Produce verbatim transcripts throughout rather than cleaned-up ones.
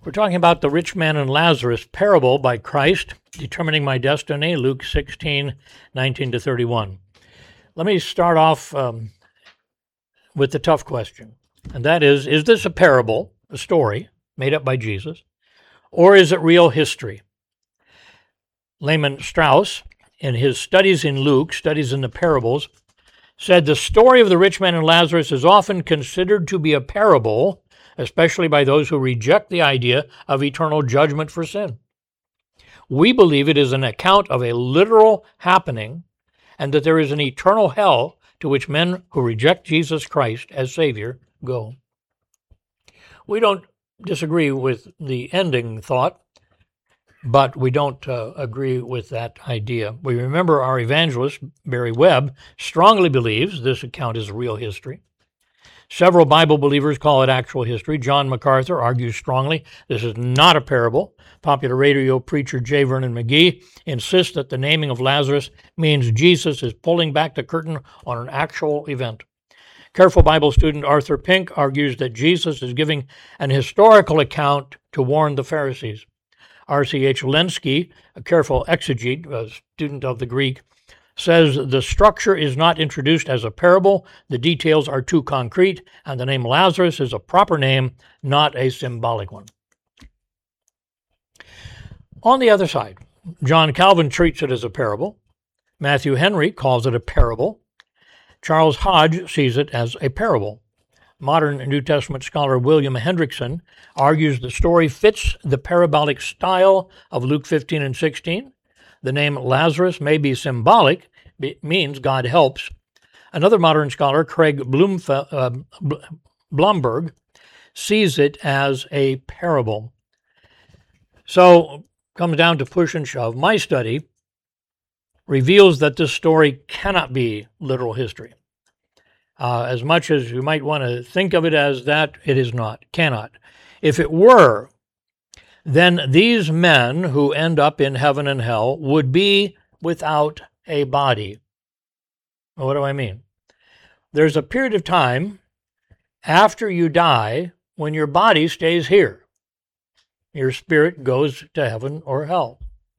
We're talking about the rich man and Lazarus parable by Christ, Determining My Destiny, Luke sixteen, nineteen to thirty-one. Let me start off um, with the tough question, and that is, is this a parable, a story made up by Jesus, or is it real history? Lehman Strauss, in his studies in Luke, studies in the parables, said the story of the rich man and Lazarus is often considered to be a parable, especially by those who reject the idea of eternal judgment for sin. We believe it is an account of a literal happening and that there is an eternal hell to which men who reject Jesus Christ as Savior go. We don't disagree with the ending thought, but we don't uh, agree with that idea. We remember our evangelist, Barry Webb, strongly believes this account is real history. Several Bible believers call it actual history. John MacArthur argues strongly this is not a parable. Popular radio preacher J. Vernon McGee insists that the naming of Lazarus means Jesus is pulling back the curtain on an actual event. Careful Bible student Arthur Pink argues that Jesus is giving an historical account to warn the Pharisees. R C H Lenski, a careful exegete, a student of the Greek, says the structure is not introduced as a parable, the details are too concrete, and the name Lazarus is a proper name, not a symbolic one. On the other side, John Calvin treats it as a parable. Matthew Henry calls it a parable. Charles Hodge sees it as a parable. Modern New Testament scholar William Hendrickson argues the story fits the parabolic style of Luke fifteen and sixteen. The name Lazarus may be symbolic, it means God helps. Another modern scholar, Craig Blumfe- uh, Blomberg, sees it as a parable. So, comes down to push and shove. My study reveals that this story cannot be literal history. Uh, as much as you might want to think of it as that, it is not, cannot. If it were, then these men who end up in heaven and hell would be without a body. What do I mean? There's a period of time after you die when your body stays here. Your spirit goes to heaven or hell.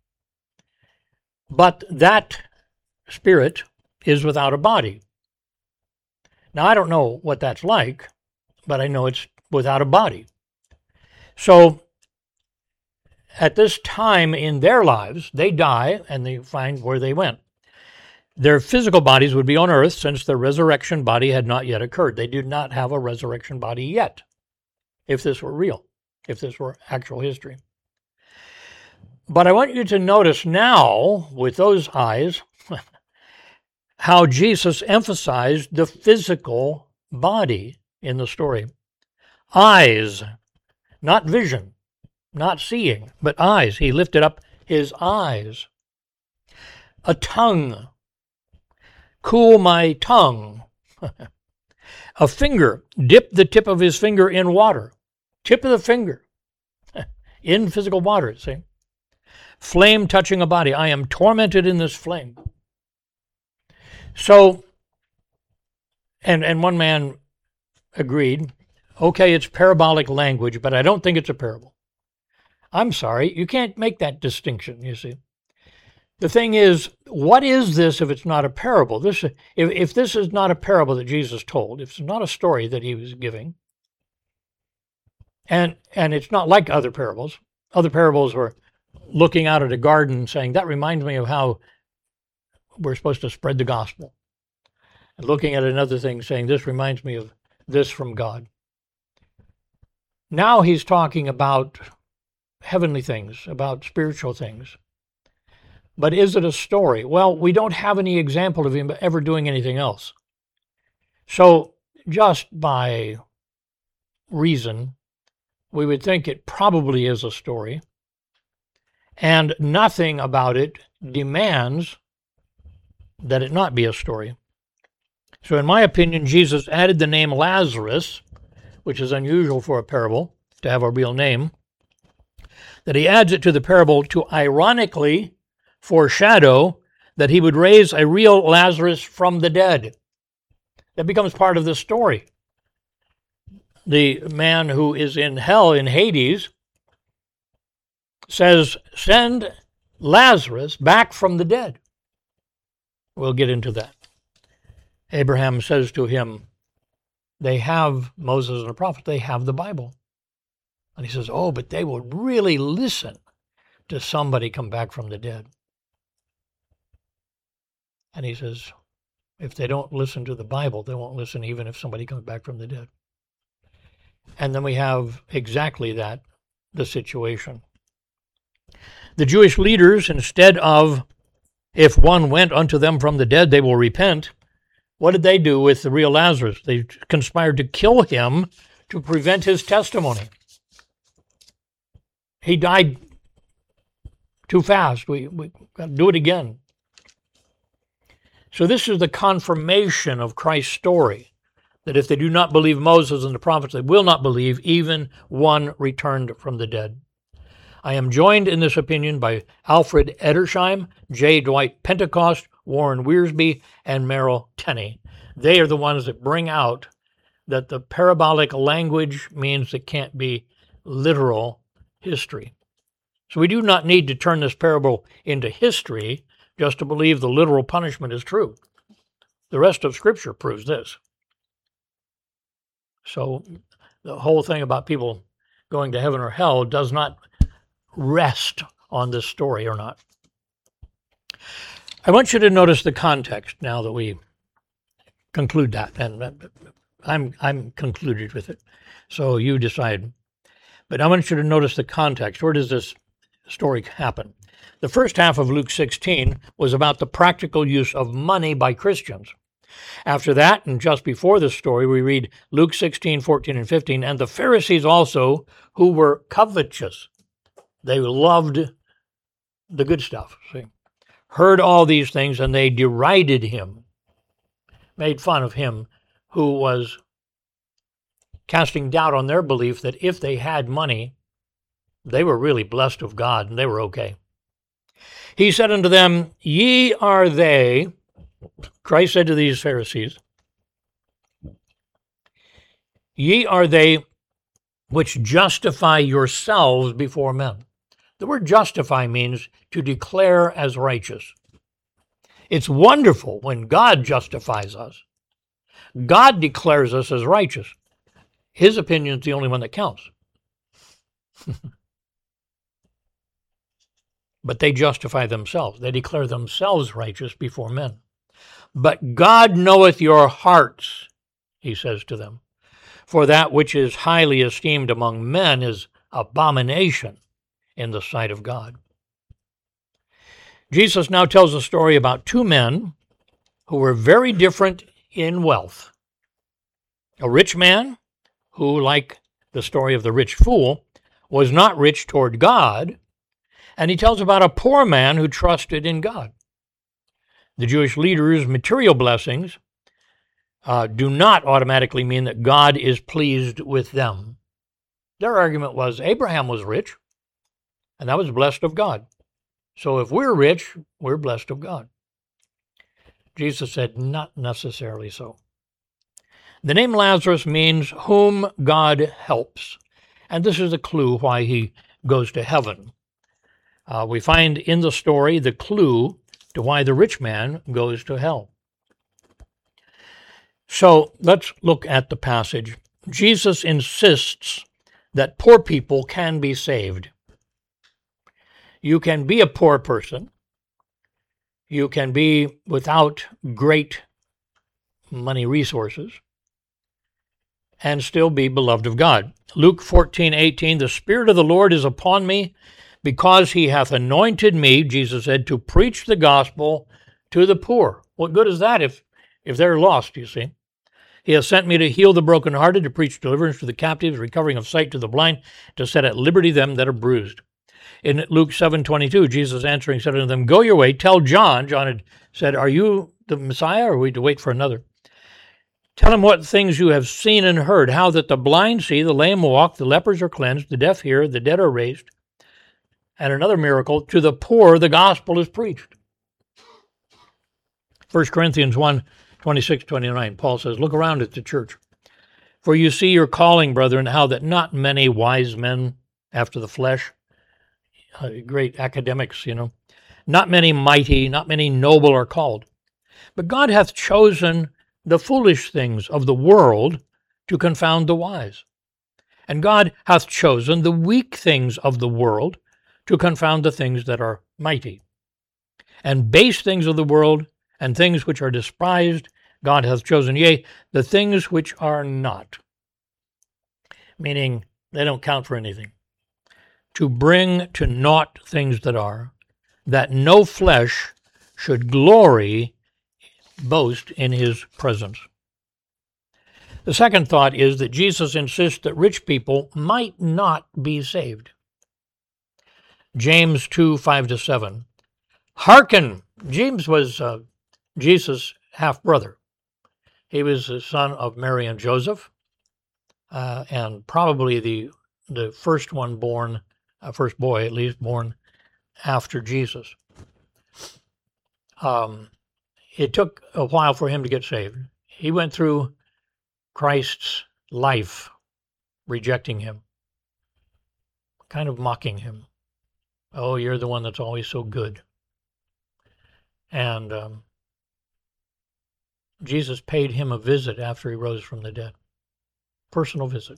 But that spirit is without a body. Now, I don't know what that's like, but I know it's without a body. So, at this time in their lives, they die and they find where they went. Their physical bodies would be on earth since the resurrection body had not yet occurred. They did not have a resurrection body yet, if this were real, if this were actual history. But I want you to notice now, with those eyes, how Jesus emphasized the physical body in the story. Eyes, not vision. Not seeing, but eyes. He lifted up his eyes. A tongue. Cool my tongue. A finger. Dip the tip of his finger in water. Tip of the finger. In physical water, see? Flame touching a body. I am tormented in this flame. So, and, and one man agreed, okay, it's parabolic language, but I don't think it's a parable. I'm sorry, you can't make that distinction, you see. The thing is, what is this if it's not a parable? This, if, if this is not a parable that Jesus told, if it's not a story that he was giving, and, and it's not like other parables. Other parables were looking out at a garden saying, that reminds me of how we're supposed to spread the gospel. And looking at another thing saying, this reminds me of this from God. Now he's talking about heavenly things, about spiritual things. But is it a story? Well, we don't have any example of him ever doing anything else. So just by reason, we would think it probably is a story, and nothing about it demands that it not be a story. So in my opinion, Jesus added the name Lazarus, which is unusual for a parable to have a real name, that he adds it to the parable to ironically foreshadow that he would raise a real Lazarus from the dead. That becomes part of the story. The man who is in hell, in Hades, says, send Lazarus back from the dead. We'll get into that. Abraham says to him, they have Moses and the prophet, they have the Bible. And he says, oh, but they will really listen to somebody come back from the dead. And he says, if they don't listen to the Bible, they won't listen even if somebody comes back from the dead. And then we have exactly that, the situation. The Jewish leaders, instead of, if one went unto them from the dead, they will repent, what did they do with the real Lazarus? They conspired to kill him to prevent his testimony. He died too fast. We, we got to do it again. So this is the confirmation of Christ's story, that if they do not believe Moses and the prophets, they will not believe even one returned from the dead. I am joined in this opinion by Alfred Edersheim, J. Dwight Pentecost, Warren Wiersbe, and Merrill Tenney. They are the ones that bring out that the parabolic language means it can't be literal history. So we do not need to turn this parable into history just to believe the literal punishment is true. The rest of Scripture proves this. So the whole thing about people going to heaven or hell does not rest on this story or not. I want you to notice the context now that we conclude that, and I'm I'm concluded with it. So you decide. But I want you to notice the context. Where does this story happen? The first half of Luke sixteen was about the practical use of money by Christians. After that, and just before this story, we read Luke sixteen, fourteen, and fifteen, and the Pharisees also, who were covetous. They loved the good stuff, see, heard all these things, and they derided him, made fun of him, who was casting doubt on their belief that if they had money, they were really blessed of God, and they were okay. He said unto them, ye are they, Christ said to these Pharisees, ye are they which justify yourselves before men. The word justify means to declare as righteous. It's wonderful when God justifies us. God declares us as righteous. His opinion is the only one that counts. But they justify themselves. They declare themselves righteous before men. But God knoweth your hearts, he says to them. For that which is highly esteemed among men is abomination in the sight of God. Jesus now tells a story about two men who were very different in wealth. A rich man who, like the story of the rich fool, was not rich toward God, and he tells about a poor man who trusted in God. The Jewish leaders' material blessings uh, do not automatically mean that God is pleased with them. Their argument was Abraham was rich, and that was blessed of God. So if we're rich, we're blessed of God. Jesus said, not necessarily so. The name Lazarus means whom God helps, and this is a clue why he goes to heaven. Uh, we find in the story the clue to why the rich man goes to hell. So let's look at the passage. Jesus insists that poor people can be saved. You can be a poor person. You can be without great money resources and still be beloved of God. Luke fourteen eighteen, the Spirit of the Lord is upon me, because he hath anointed me, Jesus said, to preach the gospel to the poor. What good is that if, if they're lost, you see? He has sent me to heal the brokenhearted, to preach deliverance to the captives, recovering of sight to the blind, to set at liberty them that are bruised. In Luke seven twenty-two, Jesus answering said unto them, go your way, tell John. John had said, are you the Messiah, or are we to wait for another? Tell him what things you have seen and heard, how that the blind see, the lame walk, the lepers are cleansed, the deaf hear, the dead are raised. And another miracle, to the poor the gospel is preached. First Corinthians one, twenty-six, twenty-nine, Paul says, look around at the church. For you see your calling, brethren, how that not many wise men after the flesh uh, great academics, you know. Not many mighty, not many noble are called. But God hath chosen the foolish things of the world to confound the wise. And God hath chosen the weak things of the world to confound the things that are mighty. And base things of the world and things which are despised, God hath chosen, yea, the things which are not, meaning they don't count for anything, to bring to naught things that are, that no flesh should glory, boast in his presence. The second thought is that Jesus insists that rich people might not be saved. James two, five to seven. Hearken! James was uh, Jesus' half-brother. He was the son of Mary and Joseph, uh, and probably the the first one born, uh, first boy at least, born after Jesus. Um, it took a while for him to get saved. He went through Christ's life rejecting him, kind of mocking him. Oh, you're the one that's always so good. And um, Jesus paid him a visit after he rose from the dead, personal visit.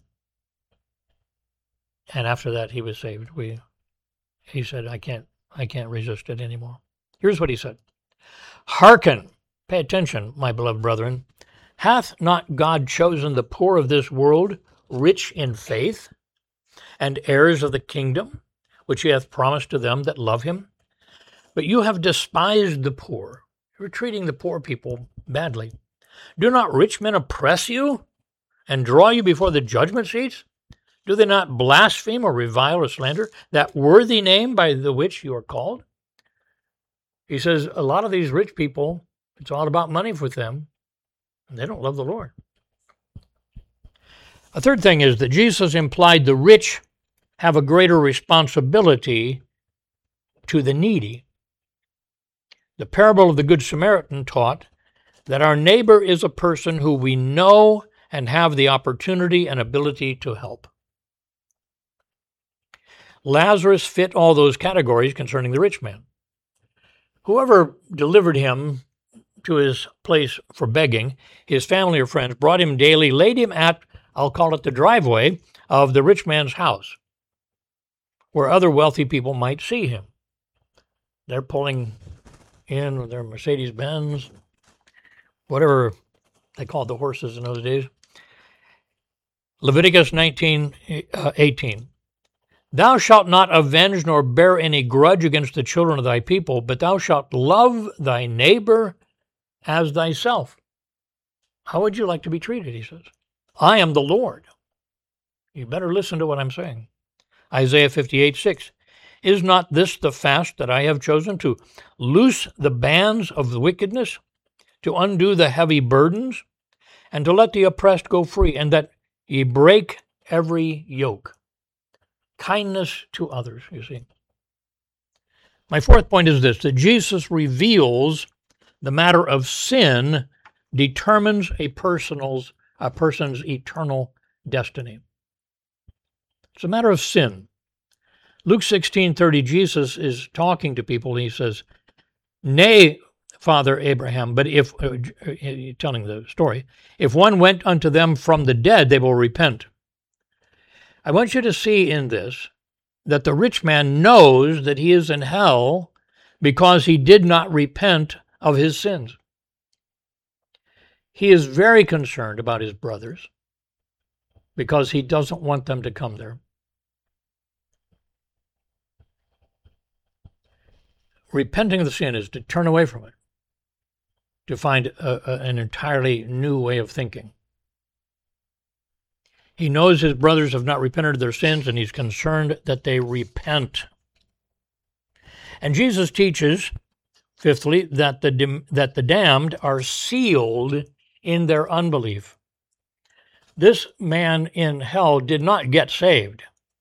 And after that, he was saved. We, he said, I can't, I can't resist it anymore. Here's what he said. Hearken, pay attention, my beloved brethren. Hath not God chosen the poor of this world rich in faith and heirs of the kingdom, which he hath promised to them that love him? But you have despised the poor. You're treating the poor people badly. Do not rich men oppress you and draw you before the judgment seats? Do they not blaspheme or revile or slander that worthy name by the which you are called? He says a lot of these rich people, it's all about money for them, and they don't love the Lord. A third thing is that Jesus implied the rich have a greater responsibility to the needy. The parable of the Good Samaritan taught that our neighbor is a person who we know and have the opportunity and ability to help. Lazarus fit all those categories concerning the rich man. Whoever delivered him to his place for begging, his family or friends, brought him daily, laid him at, I'll call it the driveway, of the rich man's house, where other wealthy people might see him. They're pulling in with their Mercedes-Benz, whatever they called the horses in those days. Leviticus nineteen eighteen. Thou shalt not avenge nor bear any grudge against the children of thy people, but thou shalt love thy neighbor as thyself. How would you like to be treated, he says. I am the Lord. You better listen to what I'm saying. Isaiah fifty-eight six. Is not this the fast that I have chosen, to loose the bands of the wickedness, to undo the heavy burdens, and to let the oppressed go free, and that ye break every yoke? Kindness to others, you see. My fourth point is this, that Jesus reveals the matter of sin determines a person's, a person's eternal destiny. It's a matter of sin. Luke sixteen thirty, Jesus is talking to people, and he says, Nay, Father Abraham, but if, uh, telling the story, if one went unto them from the dead, they will repent. I want you to see in this that the rich man knows that he is in hell because he did not repent of his sins. He is very concerned about his brothers because he doesn't want them to come there. Repenting of the sin is to turn away from it, to find a, a, an entirely new way of thinking. He knows his brothers have not repented of their sins, and he's concerned that they repent. And Jesus teaches, fifthly, that the, that the damned are sealed in their unbelief. This man in hell did not get saved.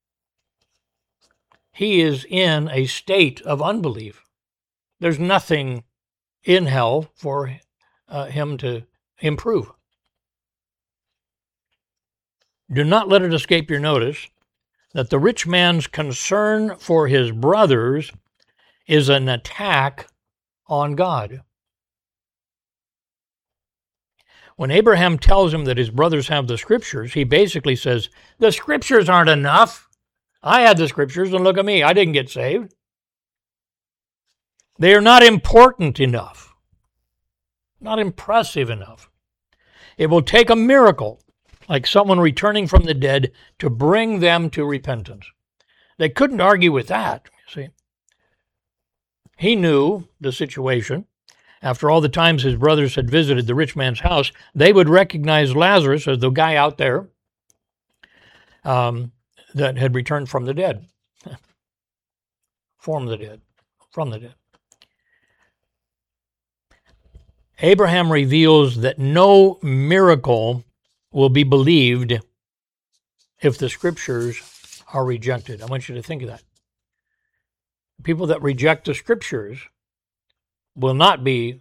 He is in a state of unbelief. There's nothing in hell for uh, him to improve. Do not let it escape your notice that the rich man's concern for his brothers is an attack on God. When Abraham tells him that his brothers have the Scriptures, he basically says, the Scriptures aren't enough. I had the Scriptures, and look at me. I didn't get saved. They are not important enough, not impressive enough. It will take a miracle, like someone returning from the dead, to bring them to repentance. They couldn't argue with that, you see. He knew the situation. After all the times his brothers had visited the rich man's house, they would recognize Lazarus as the guy out there um, that had returned from the dead. From the dead. From the dead. Abraham reveals that no miracle will be believed if the Scriptures are rejected. I want you to think of that. People that reject the Scriptures will not be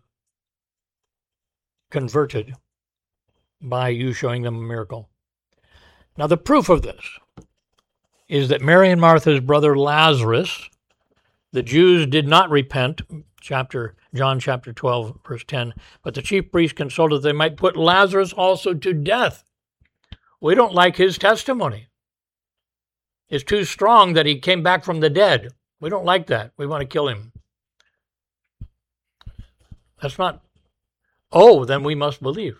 converted by you showing them a miracle. Now, the proof of this is that Mary and Martha's brother Lazarus, the Jews did not repent, chapter John chapter twelve, verse ten, but the chief priests consulted they might put Lazarus also to death. We don't like his testimony. It's too strong that he came back from the dead. We don't like that. We want to kill him. That's not, oh, then we must believe.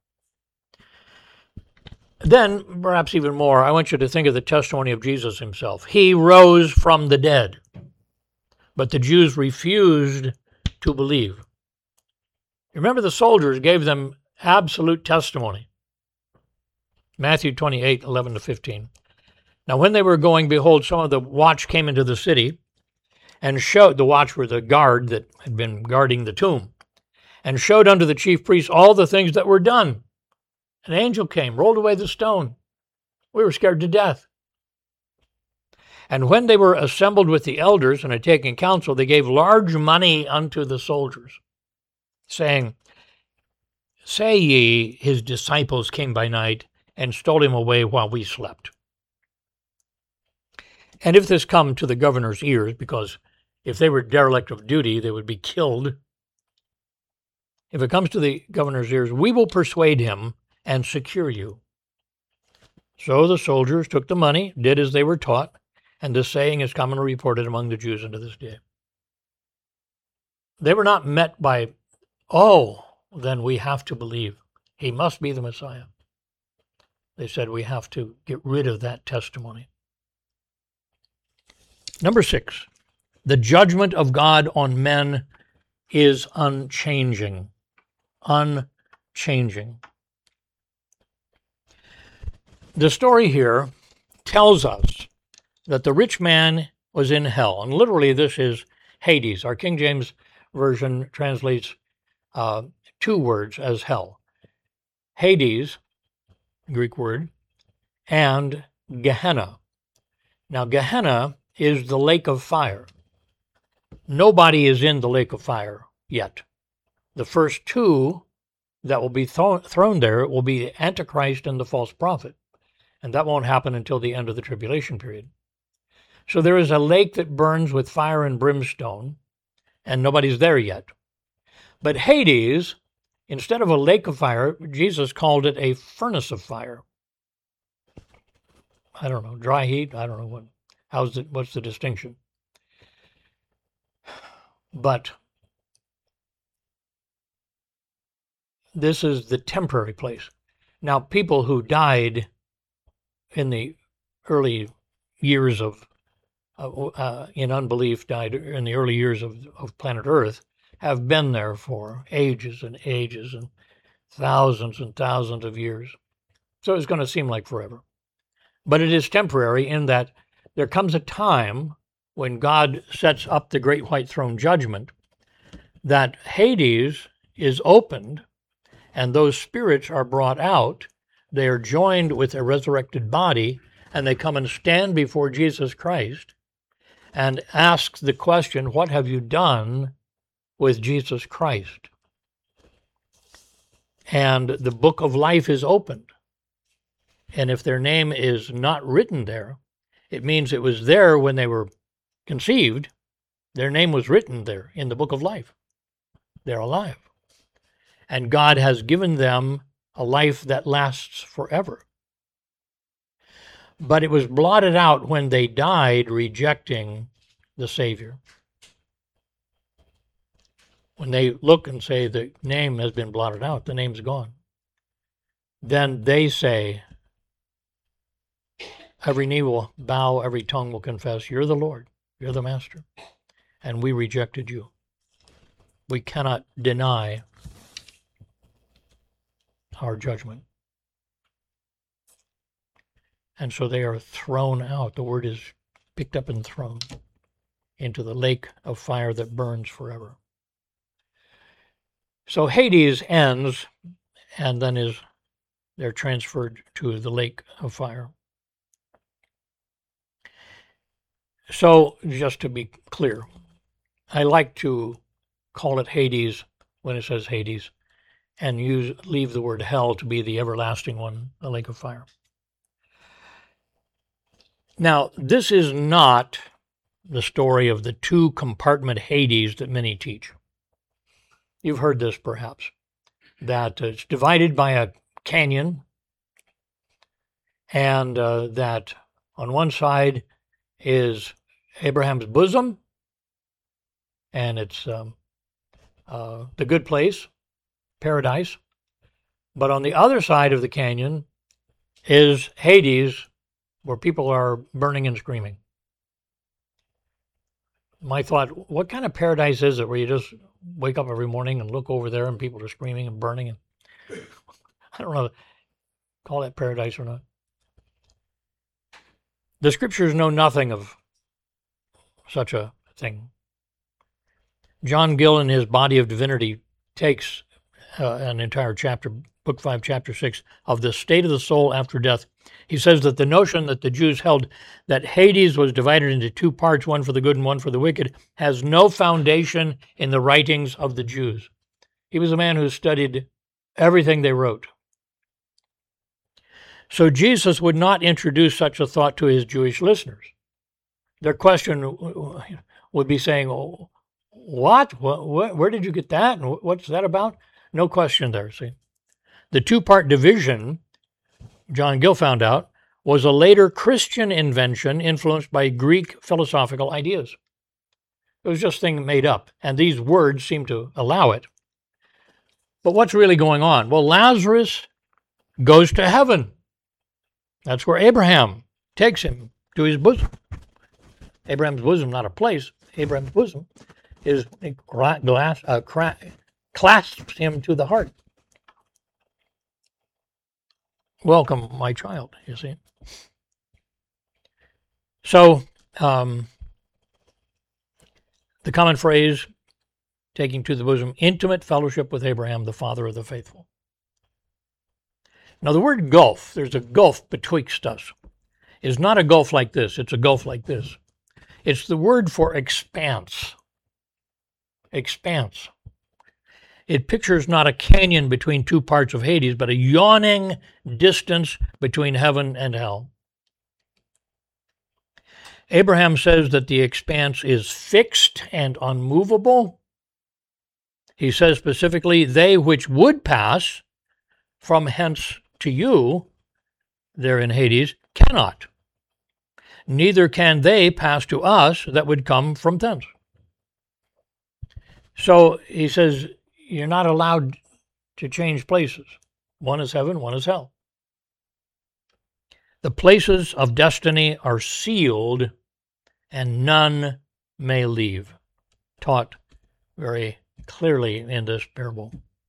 Then, perhaps even more, I want you to think of the testimony of Jesus himself. He rose from the dead, but the Jews refused to believe. Remember, the soldiers gave them absolute testimony. Matthew twenty-eight, eleven to fifteen. Now, when they were going, behold, some of the watch came into the city, and showed, the watch were the guard that had been guarding the tomb, and showed unto the chief priests all the things that were done. An angel came, rolled away the stone. We were scared to death. And when they were assembled with the elders and had taken counsel, they gave large money unto the soldiers, saying, say ye, his disciples came by night and stole him away while we slept. And if this come to the governor's ears, because if they were derelict of duty, they would be killed. If it comes to the governor's ears, we will persuade him and secure you. So the soldiers took the money, did as they were taught, and this saying is commonly reported among the Jews unto this day. They were not met by, oh, then we have to believe. He must be the Messiah. They said we have to get rid of that testimony. Number six, the judgment of God on men is unchanging. Unchanging. The story here tells us that the rich man was in hell. And literally this is Hades. Our King James Version translates uh, two words as hell. Hades, Greek word, and Gehenna. Now, Gehenna is the lake of fire. Nobody is in the lake of fire yet. The first two that will be th- thrown there will be the Antichrist and the false prophet. And that won't happen until the end of the tribulation period. So there is a lake that burns with fire and brimstone, and nobody's there yet. But Hades, instead of a lake of fire, Jesus called it a furnace of fire. I don't know, dry heat? I don't know what. How's it? What's the distinction? But this is the temporary place. Now, people who died in the early years of, uh, uh, in unbelief, died in the early years of, of planet Earth, have been there for ages and ages and thousands and thousands of years. So it's going to seem like forever. But it is temporary in that there comes a time when God sets up the great white throne judgment that Hades is opened and those spirits are brought out. They are joined with a resurrected body, and they come and stand before Jesus Christ and ask the question, what have you done with Jesus Christ? And the book of life is opened. And if their name is not written there, It means it was there when they were conceived. Their name was written there in the book of life. They're alive. And God has given them a life that lasts forever. But it was blotted out when they died rejecting the Savior. When they look and say the name has been blotted out, the name's gone, then they say, every knee will bow, every tongue will confess, you're the Lord, you're the Master, and we rejected you. We cannot deny our judgment. And so they are thrown out. The word is picked up and thrown into the lake of fire that burns forever. So Hades ends, and then is they're transferred to the lake of fire. So just to be clear, I like to call it Hades when it says Hades, and use leave the word hell to be the everlasting one, the lake of fire. Now, this is not the story of the two-compartment Hades that many teach. You've heard this, perhaps, that it's divided by a canyon, and uh, that on one side is Abraham's bosom, and it's um, uh, the good place, paradise. But on the other side of the canyon is Hades, where people are burning and screaming. My thought, what kind of paradise is it where you just wake up every morning and look over there and people are screaming and burning? And I don't know, call that paradise or not. The scriptures know nothing of such a thing. John Gill, in his Body of Divinity, takes uh, an entire chapter, book five, chapter six, of the state of the soul after death. He says that the notion that the Jews held that Hades was divided into two parts, one for the good and one for the wicked, has no foundation in the writings of the Jews. He was a man who studied everything they wrote. So Jesus would not introduce such a thought to his Jewish listeners. Their question would be saying, oh, what? what? Where did you get that? And what's that about? No question there, see. The two-part division, John Gill found out, was a later Christian invention influenced by Greek philosophical ideas. It was just a thing made up, and these words seem to allow it. But what's really going on? Well, Lazarus goes to heaven. That's where Abraham takes him to his bosom. Abraham's bosom, not a place. Abraham's bosom is glass, uh, cra- clasps him to the heart. Welcome, my child, you see. So, um, the common phrase, taking to the bosom, intimate fellowship with Abraham, the father of the faithful. Now, the word gulf, there's a gulf betwixt us, is not a gulf like this, it's a gulf like this. It's the word for expanse. Expanse. It pictures not a canyon between two parts of Hades, but a yawning distance between heaven and hell. Abraham says that the expanse is fixed and unmovable. He says specifically, they which would pass from hence to you, there in Hades, cannot. Neither can they pass to us that would come from thence. So he says, you're not allowed to change places. One is heaven, one is hell. The places of destiny are sealed, and none may leave. Taught very clearly in this parable.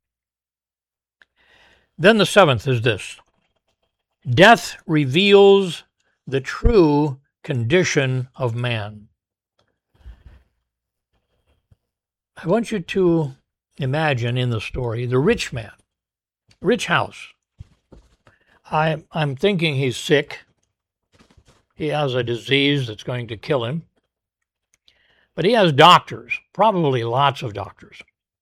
Then the seventh is this. Death reveals the true condition of man. I want you to imagine in the story the rich man, rich house. I, I'm thinking he's sick. He has a disease that's going to kill him. But he has doctors, probably lots of doctors.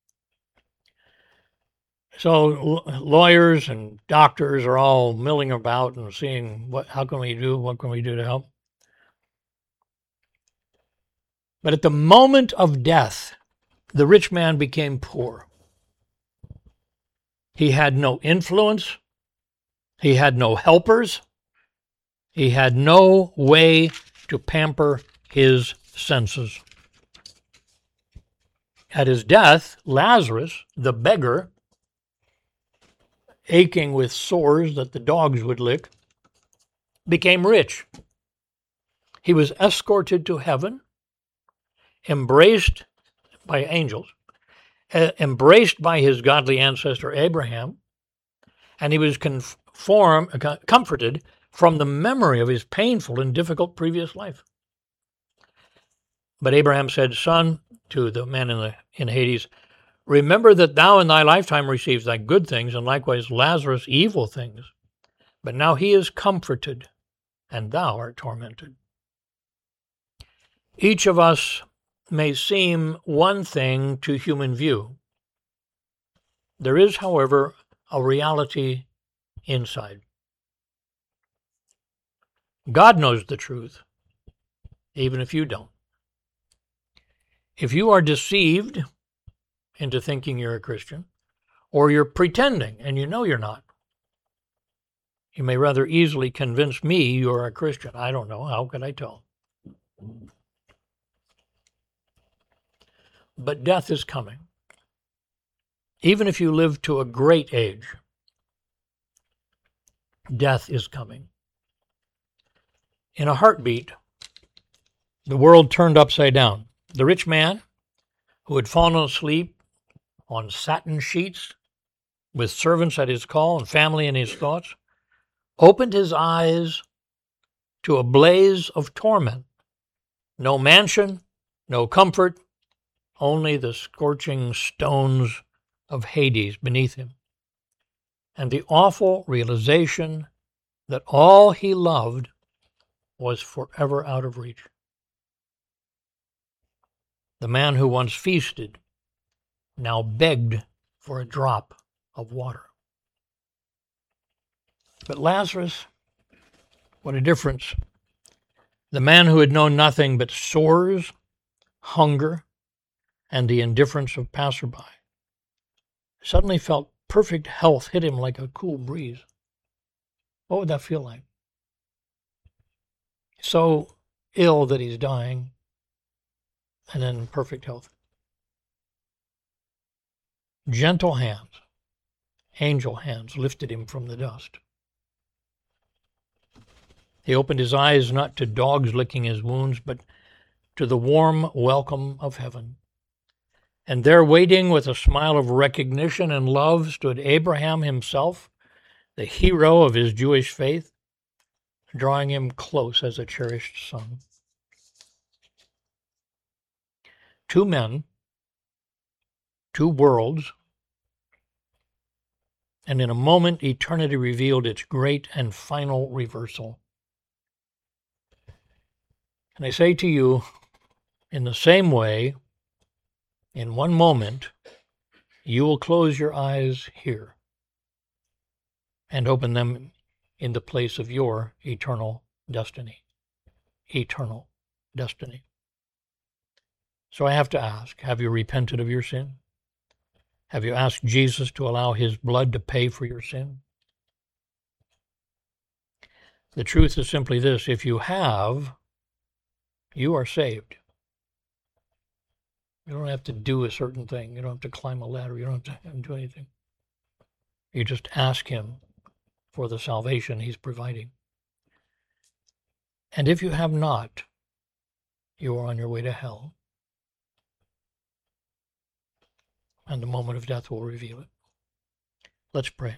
So lawyers and doctors are all milling about and seeing what, how can we do, what can we do to help? But at the moment of death, the rich man became poor. He had no influence. He had no helpers. He had no way to pamper his senses. At his death, Lazarus, the beggar, aching with sores that the dogs would lick, became rich. He was escorted to heaven, embraced by angels, embraced by his godly ancestor Abraham, and he was conform, comforted from the memory of his painful and difficult previous life. But Abraham said, "Son," to the man in, the, in Hades, "remember that thou in thy lifetime received thy good things, and likewise Lazarus evil things. But now he is comforted, and thou art tormented." Each of us may seem one thing to human view. There is, however, a reality inside. God knows the truth, even if you don't. If you are deceived into thinking you're a Christian, or you're pretending and you know you're not, you may rather easily convince me you're a Christian. I don't know. How could I tell? But death is coming. Even if you live to a great age, death is coming. In a heartbeat, the world turned upside down. The rich man, who had fallen asleep on satin sheets with servants at his call and family in his thoughts, opened his eyes to a blaze of torment. No mansion, no comfort, only the scorching stones of Hades beneath him, and the awful realization that all he loved was forever out of reach. The man who once feasted now begged for a drop of water. But Lazarus, what a difference. The man who had known nothing but sores, hunger, and the indifference of passerby suddenly felt perfect health hit him like a cool breeze. What would that feel like? So ill that he's dying, and then perfect health. Gentle hands, angel hands, lifted him from the dust. He opened his eyes not to dogs licking his wounds, but to the warm welcome of heaven. And there, waiting with a smile of recognition and love, stood Abraham himself, the hero of his Jewish faith, drawing him close as a cherished son. Two men, two worlds, and in a moment eternity revealed its great and final reversal. And I say to you, in the same way, in one moment, you will close your eyes here and open them in the place of your eternal destiny. Eternal destiny. So I have to ask, have you repented of your sin? Have you asked Jesus to allow his blood to pay for your sin? The truth is simply this: if you have, you are saved. You don't have to do a certain thing. You don't have to climb a ladder. You don't have to do anything. You just ask him for the salvation he's providing. And if you have not, you are on your way to hell. And the moment of death will reveal it. Let's pray.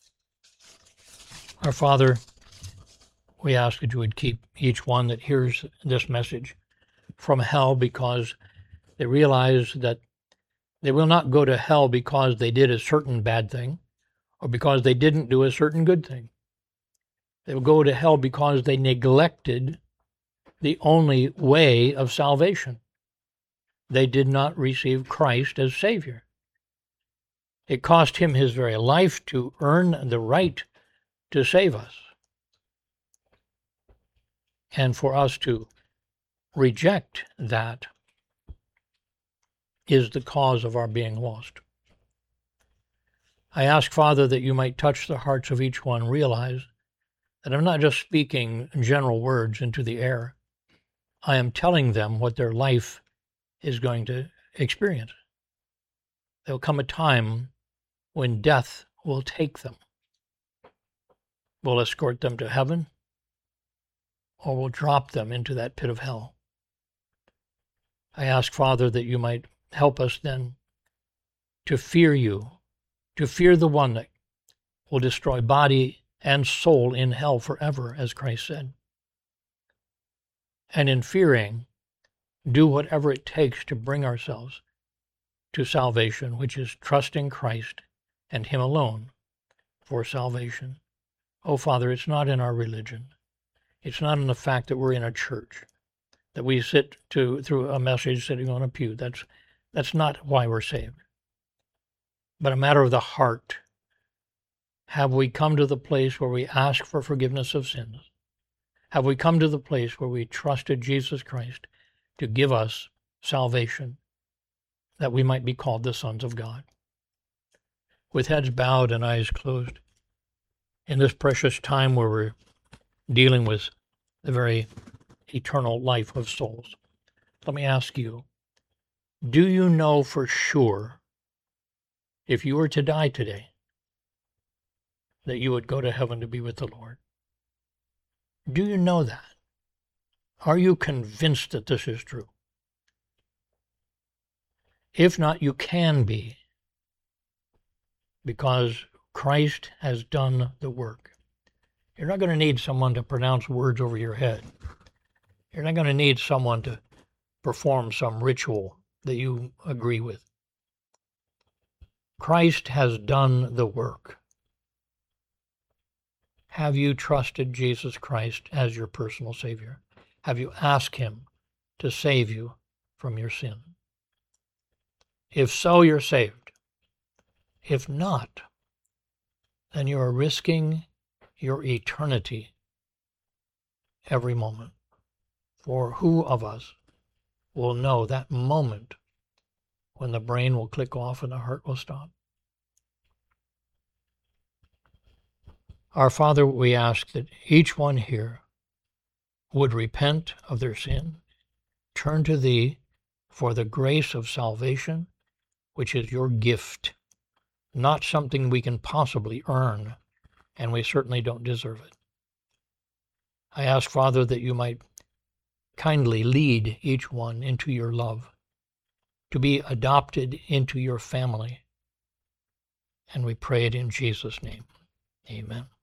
Our Father, we ask that you would keep each one that hears this message from hell, because they realize that they will not go to hell because they did a certain bad thing or because they didn't do a certain good thing. They will go to hell because they neglected the only way of salvation. They did not receive Christ as Savior. It cost him his very life to earn the right to save us. And for us to reject that is the cause of our being lost. I ask, Father, that you might touch the hearts of each one, realize that I'm not just speaking general words into the air. I am telling them what their life is going to experience. There will come a time when death will take them. We'll escort them to heaven, or we'll drop them into that pit of hell. I ask, Father, that you might help us then to fear you, to fear the one that will destroy body and soul in hell forever, as Christ said. And in fearing, do whatever it takes to bring ourselves to salvation, which is trusting Christ and Him alone for salvation. Oh, Father, it's not in our religion. It's not in the fact that we're in a church, that we sit to through a message sitting on a pew. That's, that's not why we're saved. But a matter of the heart. Have we come to the place where we ask for forgiveness of sins? Have we come to the place where we trusted Jesus Christ to give us salvation, that we might be called the sons of God? With heads bowed and eyes closed, in this precious time where we're dealing with the very eternal life of souls, let me ask you, do you know for sure, if you were to die today, that you would go to heaven to be with the Lord? Do you know that? Are you convinced that this is true? If not, you can be, because Christ has done the work. You're not going to need someone to pronounce words over your head. You're not going to need someone to perform some ritual that you agree with. Christ has done the work. Have you trusted Jesus Christ as your personal Savior? Have you asked Him to save you from your sin? If so, you're saved. If not, then you are risking your eternity every moment. For who of us will know that moment when the brain will click off and the heart will stop? Our Father, we ask that each one here would repent of their sin, turn to Thee for the grace of salvation, which is your gift, not something we can possibly earn, and we certainly don't deserve it. I ask, Father, that you might kindly lead each one into your love, to be adopted into your family. And we pray it in Jesus' name. Amen.